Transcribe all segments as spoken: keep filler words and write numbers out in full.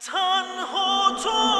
تنها تو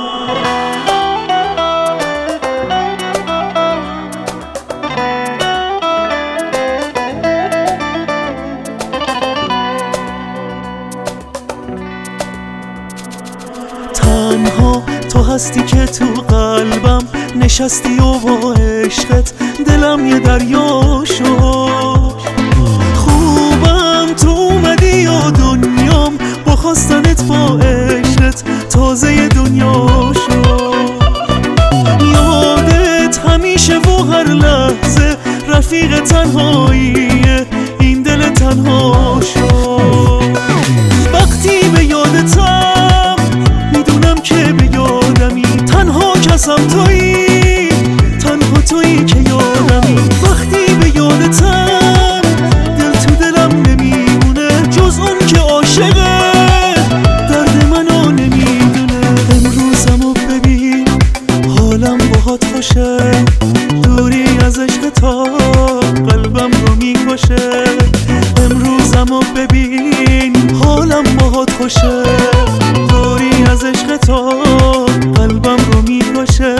تنها تو هستی که تو قلبم نشستی و با عشقت دلم یه دریا شد. خوبم تو اومدی و دنیام با خواستنت با عشقت تازه دنیا شد. یادت همیشه و هر لحظه رفیق تنهاییه این دل تنها شد. وقتی به یادتم میدونم که به یادمی تنها کسم تویی، تنها تویی که یادمی. وقتی به یادتم دل تو دلم نمیمونه جز اون که عاشقه درد منو نمیدونه. امروزمو ببین حالم باهات خوشه، دوری از عشق تا قلبم رو میکشه. امروزمو ببین حالم باهات خوشه، دوری از عشق تا قلبم رو میکشه.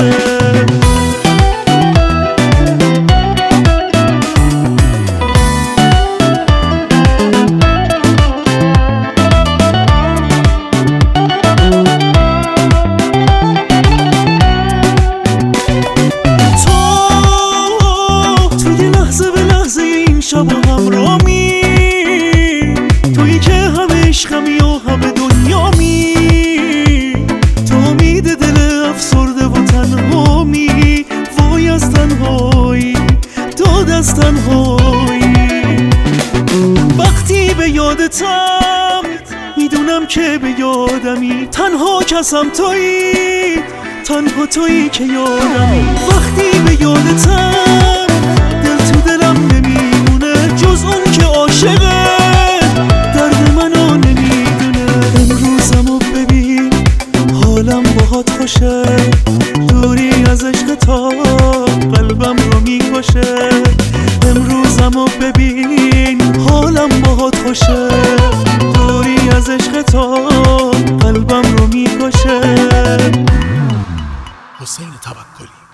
شب و همرامی تویی که همه عشقمی و همه دنیامی. تو امید دل افسرده و تنهامی، وای از تنهایی داد از تنهایی. وقتی به یادتم میدونم که به یادمی تنها کسم تویی، تنها تویی که یادمی. وقتی به یادتم دل تو دلم نمیمونه جز اون که عاشقه درد منو نمیدونه. امروزمو ببین حالم باهات خوشه، دوری از عشق تا قلبم رو میکشه. امروزمو ببین حالم باهات خوشه، دوری از عشق تا قلبم رو میکشه. حسین توکلی.